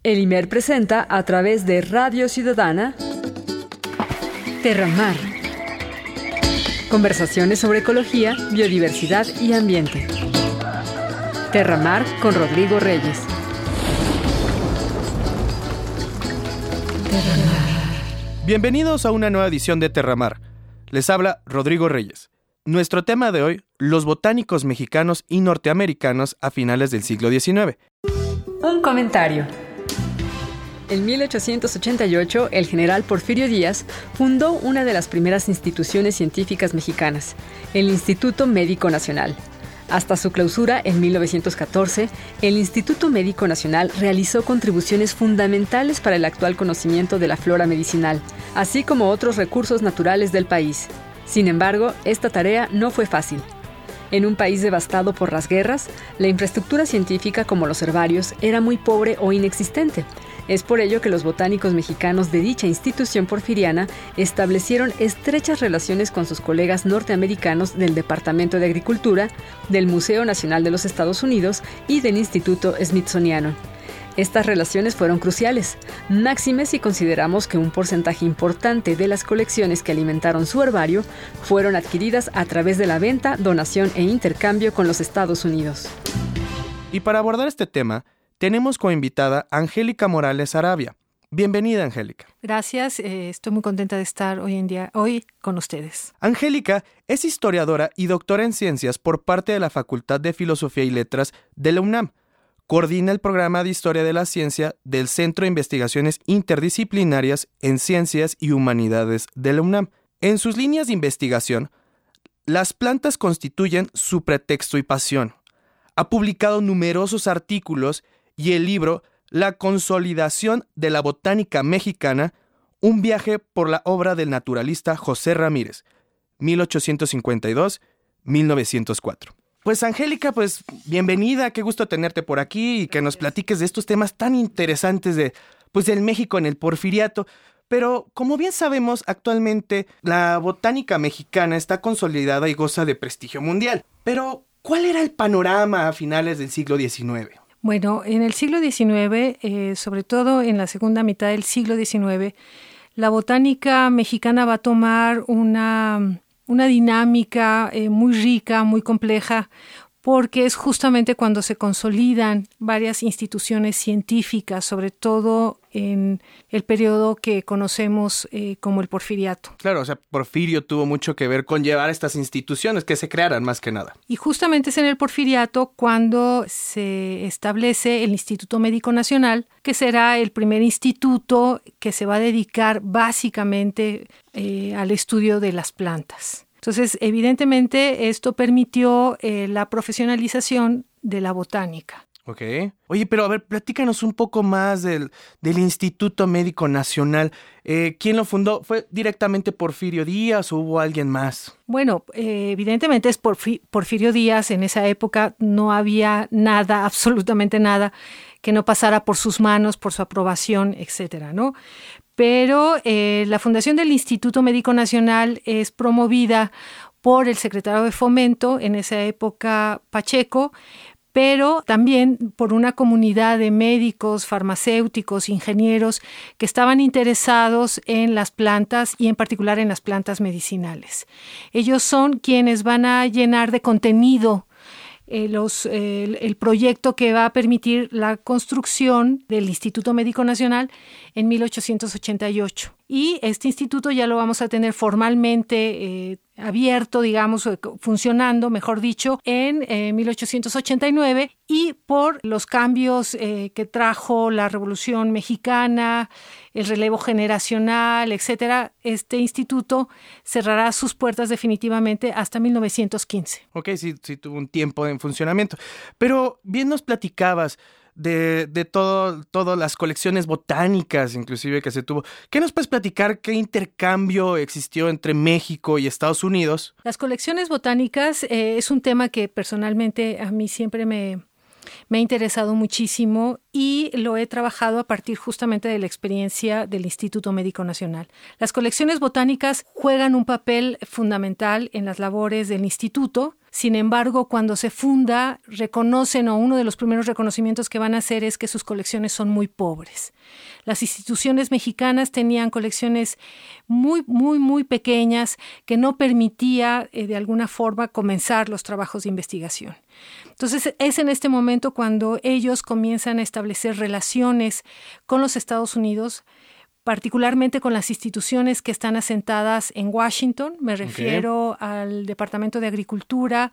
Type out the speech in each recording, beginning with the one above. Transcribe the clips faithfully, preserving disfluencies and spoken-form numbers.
El I M E R presenta a través de Radio Ciudadana Terramar. Conversaciones sobre ecología, biodiversidad y ambiente. Terramar con Rodrigo Reyes. Terramar. Bienvenidos a una nueva edición de Terramar. Les habla Rodrigo Reyes. Nuestro tema de hoy, los botánicos mexicanos y norteamericanos a finales del siglo diecinueve. Un comentario. En mil ochocientos ochenta y ocho, el general Porfirio Díaz fundó una de las primeras instituciones científicas mexicanas, el Instituto Médico Nacional. Hasta su clausura en mil novecientos catorce, el Instituto Médico Nacional realizó contribuciones fundamentales para el actual conocimiento de la flora medicinal, así como otros recursos naturales del país. Sin embargo, esta tarea no fue fácil. En un país devastado por las guerras, la infraestructura científica como los herbarios era muy pobre o inexistente. Es por ello que los botánicos mexicanos de dicha institución porfiriana establecieron estrechas relaciones con sus colegas norteamericanos del Departamento de Agricultura, del Museo Nacional de los Estados Unidos y del Instituto Smithsoniano. Estas relaciones fueron cruciales, máxime si consideramos que un porcentaje importante de las colecciones que alimentaron su herbario fueron adquiridas a través de la venta, donación e intercambio con los Estados Unidos. Y para abordar este tema, tenemos como invitada a Angélica Morales Arabia. Bienvenida, Angélica. Gracias, eh, estoy muy contenta de estar hoy en día, hoy con ustedes. Angélica es historiadora y doctora en ciencias por parte de la Facultad de Filosofía y Letras de la UNAM. Coordina el programa de Historia de la Ciencia del Centro de Investigaciones Interdisciplinarias en Ciencias y Humanidades de la UNAM. En sus líneas de investigación, las plantas constituyen su pretexto y pasión. Ha publicado numerosos artículos y el libro La consolidación de la botánica mexicana, un viaje por la obra del naturalista José Ramírez, mil ochocientos cincuenta y dos a mil novecientos cuatro. Pues Angélica, pues bienvenida, qué gusto tenerte por aquí y que nos platiques de estos temas tan interesantes de, pues, del México en el Porfiriato. Pero como bien sabemos, actualmente la botánica mexicana está consolidada y goza de prestigio mundial. Pero, ¿cuál era el panorama a finales del siglo diecinueve? Bueno, en el siglo diecinueve, eh, sobre todo en la segunda mitad del siglo diecinueve, la botánica mexicana va a tomar una... una dinámica eh, muy rica, muy compleja, porque es justamente cuando se consolidan varias instituciones científicas, sobre todo en el periodo que conocemos eh, como el Porfiriato. Claro, o sea, Porfirio tuvo mucho que ver con llevar estas instituciones que se crearan más que nada. Y justamente es en el Porfiriato cuando se establece el Instituto Médico Nacional, que será el primer instituto que se va a dedicar básicamente eh, al estudio de las plantas. Entonces, evidentemente, esto permitió eh, la profesionalización de la botánica. Ok. Oye, pero a ver, platícanos un poco más del, del Instituto Médico Nacional. Eh, ¿Quién lo fundó? ¿Fue directamente Porfirio Díaz o hubo alguien más? Bueno, eh, evidentemente es Porfi- Porfirio Díaz. En esa época no había nada, absolutamente nada, que no pasara por sus manos, por su aprobación, etcétera, ¿no? Pero eh, la fundación del Instituto Médico Nacional es promovida por el secretario de Fomento, en esa época Pacheco, pero también por una comunidad de médicos, farmacéuticos, ingenieros que estaban interesados en las plantas y en particular en las plantas medicinales. Ellos son quienes van a llenar de contenido Eh, los, eh, el, el proyecto que va a permitir la construcción del Instituto Médico Nacional en mil ochocientos ochenta y ocho. Y este instituto ya lo vamos a tener formalmente eh, abierto, digamos, funcionando, mejor dicho, en eh, mil ochocientos ochenta y nueve, y por los cambios eh, que trajo la Revolución Mexicana, el relevo generacional, etcétera, este instituto cerrará sus puertas definitivamente hasta mil novecientos quince. Ok, sí, sí tuvo un tiempo en funcionamiento. Pero bien nos platicabas de, de todo, todas las colecciones botánicas, inclusive, que se tuvo. ¿Qué nos puedes platicar? ¿Qué intercambio existió entre México y Estados Unidos? Las colecciones botánicas eh, es un tema que personalmente a mí siempre me... Me ha interesado muchísimo y lo he trabajado a partir justamente de la experiencia del Instituto Médico Nacional. Las colecciones botánicas juegan un papel fundamental en las labores del instituto. Sin embargo, cuando se funda, reconocen, o uno de los primeros reconocimientos que van a hacer es que sus colecciones son muy pobres. Las instituciones mexicanas tenían colecciones muy, muy, muy pequeñas que no permitía eh, de alguna forma comenzar los trabajos de investigación. Entonces, es en este momento cuando ellos comienzan a establecer relaciones con los Estados Unidos, particularmente con las instituciones que están asentadas en Washington. Me refiero okay. al Departamento de Agricultura,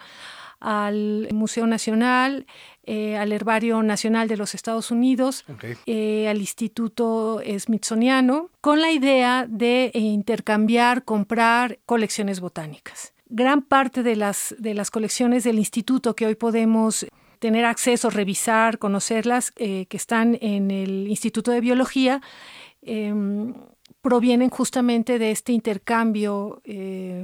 al Museo Nacional, eh, al Herbario Nacional de los Estados Unidos, okay. eh, al Instituto Smithsoniano, con la idea de eh, intercambiar, comprar colecciones botánicas. Gran parte de las, de las colecciones del instituto que hoy podemos tener acceso, revisar, conocerlas, eh, que están en el Instituto de Biología, Eh, provienen justamente de este intercambio eh,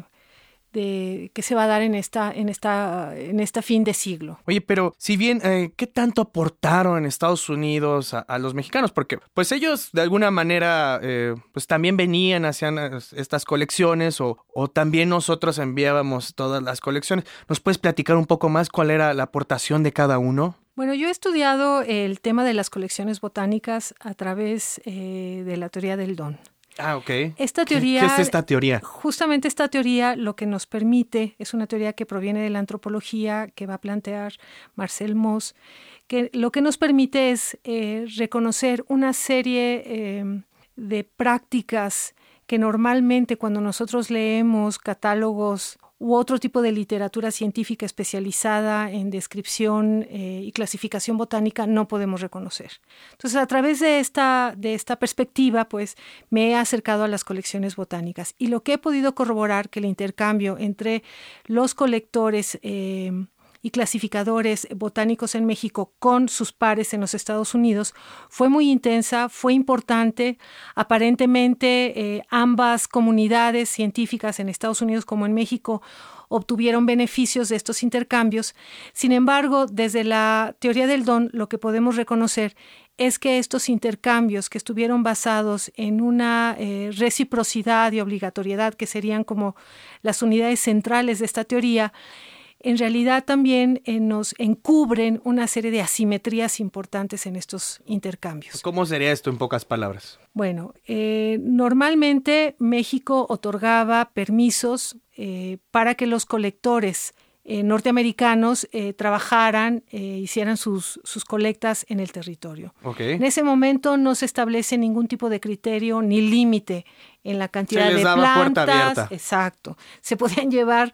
de, que se va a dar en esta, en esta, en este fin de siglo. Oye, pero si bien, eh, ¿qué tanto aportaron Estados Unidos a, a los mexicanos? Porque pues ellos de alguna manera eh, pues también venían, hacían estas colecciones o, o también nosotros enviábamos todas las colecciones. ¿Nos puedes platicar un poco más cuál era la aportación de cada uno? Bueno, yo he estudiado el tema de las colecciones botánicas a través eh, de la teoría del don. Ah, ok. Esta teoría, ¿Qué, ¿Qué es esta teoría? Justamente esta teoría lo que nos permite, es una teoría que proviene de la antropología, que va a plantear Marcel Mauss, que lo que nos permite es eh, reconocer una serie eh, de prácticas que normalmente cuando nosotros leemos catálogos u otro tipo de literatura científica especializada en descripción eh, y clasificación botánica no podemos reconocer. Entonces, a través de esta, de esta perspectiva, pues, me he acercado a las colecciones botánicas y lo que he podido corroborar que el intercambio entre los colectores eh, y clasificadores botánicos en México con sus pares en los Estados Unidos fue muy intensa, fue importante. Aparentemente eh, ambas comunidades científicas en Estados Unidos como en México obtuvieron beneficios de estos intercambios. Sin embargo, desde la teoría del don, lo que podemos reconocer es que estos intercambios que estuvieron basados en una eh, reciprocidad y obligatoriedad, que serían como las unidades centrales de esta teoría, en realidad también eh, nos encubren una serie de asimetrías importantes en estos intercambios. ¿Cómo sería esto en pocas palabras? Bueno, eh, normalmente México otorgaba permisos eh, para que los colectores eh, norteamericanos eh, trabajaran, eh, hicieran sus, sus colectas en el territorio. Okay. En ese momento no se establece ningún tipo de criterio ni límite en la cantidad se les de daba plantas. Puerta abierta. Exacto. Se podían llevar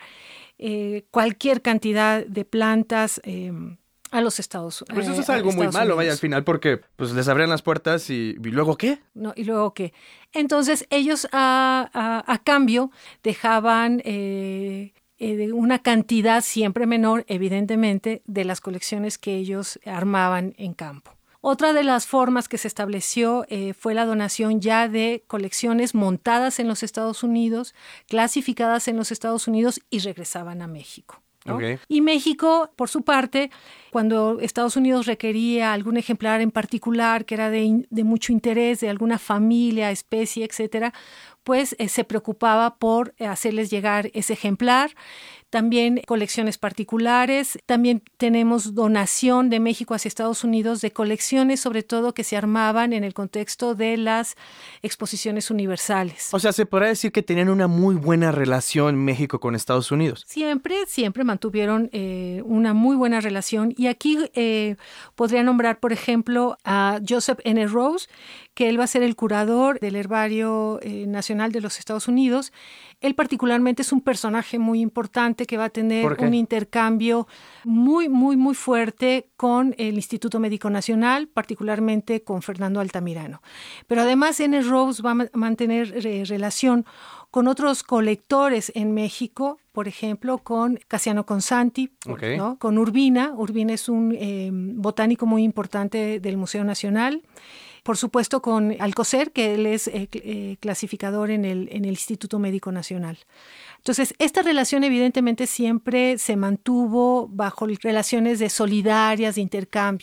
Eh, cualquier cantidad de plantas eh, a los Estados Unidos. Pues eso es algo muy malo, vaya, al final, porque pues les abrían las puertas y, y ¿luego qué? No, ¿y luego qué? Entonces ellos a, a, a cambio dejaban eh, eh, una cantidad siempre menor, evidentemente, de las colecciones que ellos armaban en campo. Otra de las formas que se estableció eh, fue la donación ya de colecciones montadas en los Estados Unidos, clasificadas en los Estados Unidos y regresaban a México, ¿no? Okay. Y México, por su parte, cuando Estados Unidos requería algún ejemplar en particular que era de, de mucho interés, de alguna familia, especie, etcétera, pues eh, se preocupaba por eh, hacerles llegar ese ejemplar. También colecciones particulares, también tenemos donación de México hacia Estados Unidos de colecciones, sobre todo que se armaban en el contexto de las exposiciones universales. O sea, se podrá decir que tenían una muy buena relación México con Estados Unidos. Siempre, siempre mantuvieron eh, una muy buena relación y aquí eh, podría nombrar, por ejemplo, a Joseph N. Rose, que él va a ser el curador del Herbario eh, Nacional de los Estados Unidos. Él particularmente es un personaje muy importante que va a tener un intercambio muy, muy, muy fuerte con el Instituto Médico Nacional, particularmente con Fernando Altamirano. Pero además N. Rose va a mantener eh, relación con otros colectores en México, por ejemplo, con Casiano Consanti, okay. ¿no? Con Urbina. Urbina es un eh, botánico muy importante del Museo Nacional. Por supuesto, con Alcocer, que él es eh, eh, clasificador en el, en el Instituto Médico Nacional. Entonces, esta relación evidentemente siempre se mantuvo bajo relaciones de solidarias, de intercambio.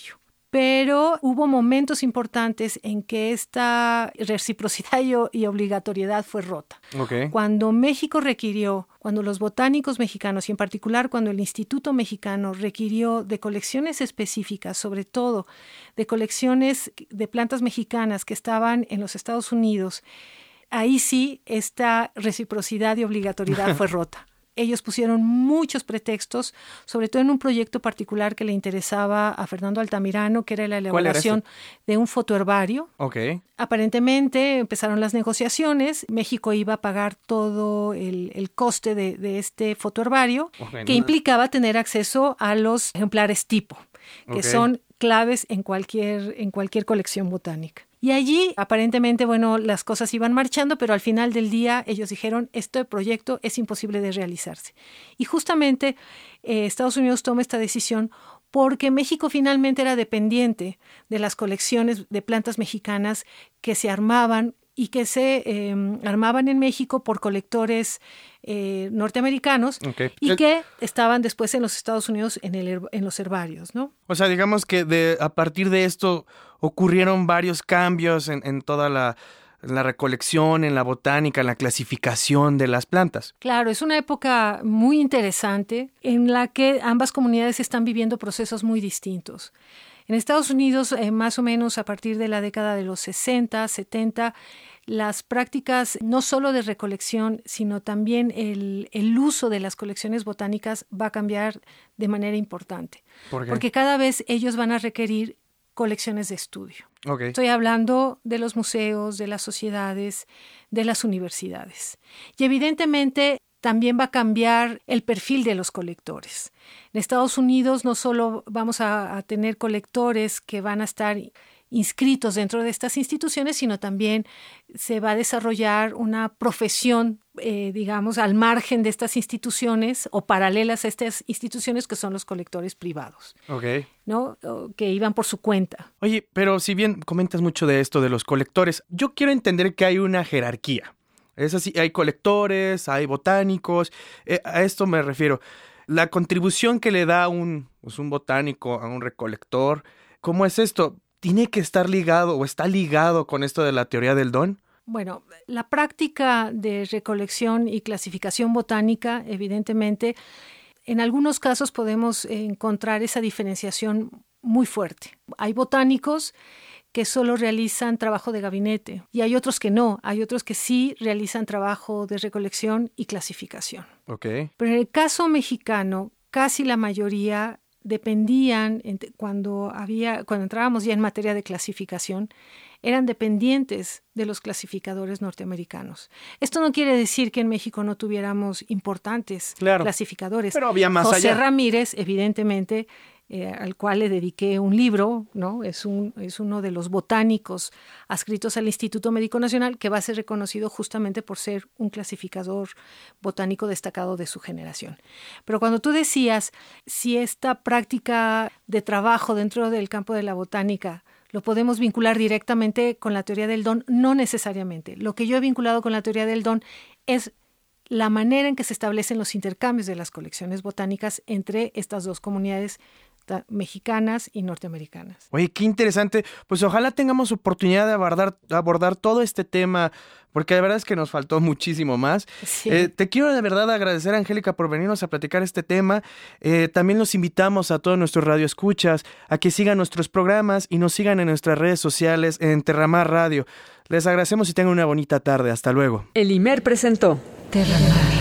pero hubo momentos importantes en que esta reciprocidad y, y obligatoriedad fue rota. Okay. Cuando México requirió, cuando los botánicos mexicanos y en particular cuando el Instituto Mexicano requirió de colecciones específicas, sobre todo de colecciones de plantas mexicanas que estaban en los Estados Unidos, ahí sí esta reciprocidad y obligatoriedad fue rota. Ellos pusieron muchos pretextos, sobre todo en un proyecto particular que le interesaba a Fernando Altamirano, que era la elaboración de un fotoherbario. Okay. Aparentemente empezaron las negociaciones, México iba a pagar todo el, el coste de, de este fotoherbario, okay, que no. implicaba tener acceso a los ejemplares tipo, que okay. son claves en cualquier, en cualquier colección botánica. Y allí, aparentemente, bueno, las cosas iban marchando, pero al final del día ellos dijeron, este proyecto es imposible de realizarse. Y justamente eh, Estados Unidos toma esta decisión porque México finalmente era dependiente de las colecciones de plantas mexicanas que se armaban y que se eh, armaban en México por colectores eh, norteamericanos okay. y que estaban después en los Estados Unidos en, el, en los herbarios, ¿no? O sea, digamos que de, a partir de esto ocurrieron varios cambios en, en toda la, la recolección, en la botánica, en la clasificación de las plantas. Claro, es una época muy interesante en la que ambas comunidades están viviendo procesos muy distintos. En Estados Unidos, eh, más o menos a partir de la década de los sesenta, setenta, las prácticas no solo de recolección, sino también el, el uso de las colecciones botánicas va a cambiar de manera importante. ¿Por qué? Porque cada vez ellos van a requerir colecciones de estudio. Okay. Estoy hablando de los museos, de las sociedades, de las universidades. Y evidentemente también va a cambiar el perfil de los colectores. En Estados Unidos no solo vamos a, a tener colectores que van a estar inscritos dentro de estas instituciones, sino también se va a desarrollar una profesión, eh, digamos, al margen de estas instituciones o paralelas a estas instituciones que son los colectores privados, okay. ¿no? Que iban por su cuenta. Oye, pero si bien comentas mucho de esto de los colectores, yo quiero entender que hay una jerarquía. Es así, hay colectores, hay botánicos, eh, a esto me refiero. La contribución que le da un, pues un botánico a un recolector, ¿cómo es esto? ¿Tiene que estar ligado o está ligado con esto de la teoría del don? Bueno, la práctica de recolección y clasificación botánica, evidentemente, en algunos casos podemos encontrar esa diferenciación muy fuerte. Hay botánicos que solo realizan trabajo de gabinete y hay otros que no, hay otros que sí realizan trabajo de recolección y clasificación. Okay. Pero en el caso mexicano, casi la mayoría dependían, cuando había, cuando entrábamos ya en materia de clasificación, eran dependientes de los clasificadores norteamericanos. Esto no quiere decir que en México no tuviéramos importantes claro, clasificadores. Pero había más José allá. Ramírez, evidentemente, eh, al cual le dediqué un libro, ¿no? Es, un, es uno de los botánicos adscritos al Instituto Médico Nacional, que va a ser reconocido justamente por ser un clasificador botánico destacado de su generación. Pero cuando tú decías si esta práctica de trabajo dentro del campo de la botánica lo podemos vincular directamente con la teoría del don, no necesariamente. Lo que yo he vinculado con la teoría del don es la manera en que se establecen los intercambios de las colecciones botánicas entre estas dos comunidades mexicanas y norteamericanas. Oye, qué interesante. Pues ojalá tengamos oportunidad de abordar, abordar todo este tema, porque de verdad es que nos faltó muchísimo más. Sí. Eh, te quiero de verdad agradecer, Angélica, por venirnos a platicar este tema. Eh, también los invitamos a todos nuestros radioescuchas a que sigan nuestros programas y nos sigan en nuestras redes sociales en Terramar Radio. Les agradecemos y tengan una bonita tarde. Hasta luego. El I M E R presentó Terramar.